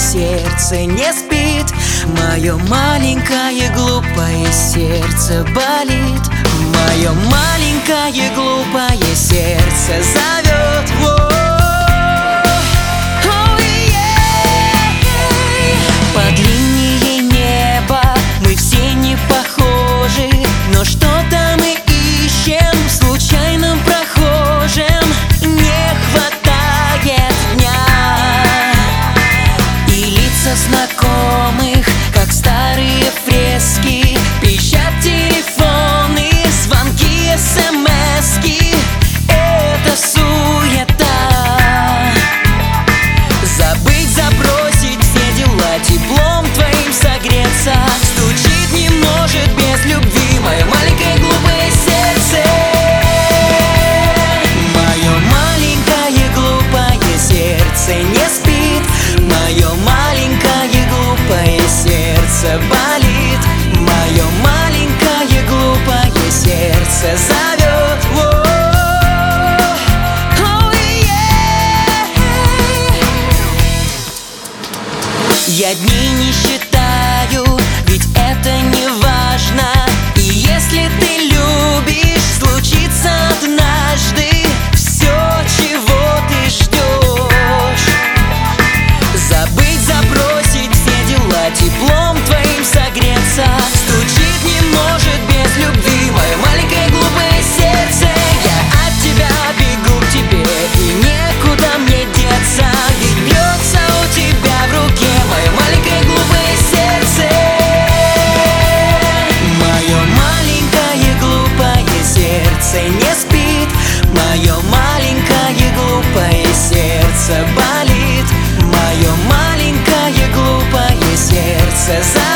сердце не спит. Мое маленькое глупое сердце болит. Мое маленькое глупое сердце зовет. Под линией неба мы все не похожи, но что-то мы ищем в случайном прохожем. Не хватает дня и лица знакомых, как старые фрески. Пищат телефоны, звонки, смски. Это суета. Забыть, забросить все дела, теплом твоим согреться. Стучит не может без любви мое маленькое глупое сердце. Мое маленькое глупое сердце не спит. Мое маленькое глупое сердце болит. Мое маленькое глупое сердце зовет. Я дней не считаю, ведь это не важно. И если ты любишь, случится однажды все, чего ты ждешь. Забыть, забросить все дела, теплом твоим согреться. Стучит не может без любви мое маленькое глупое сердце. Я от тебя бегу к тебе, и некуда мне деться. Ведь бьется у тебя в руке мое маленькое глупое сердце. Мое маленькое глупое сердце не спит. Мое маленькое глупое сердце болит. Мое маленькое глупое сердце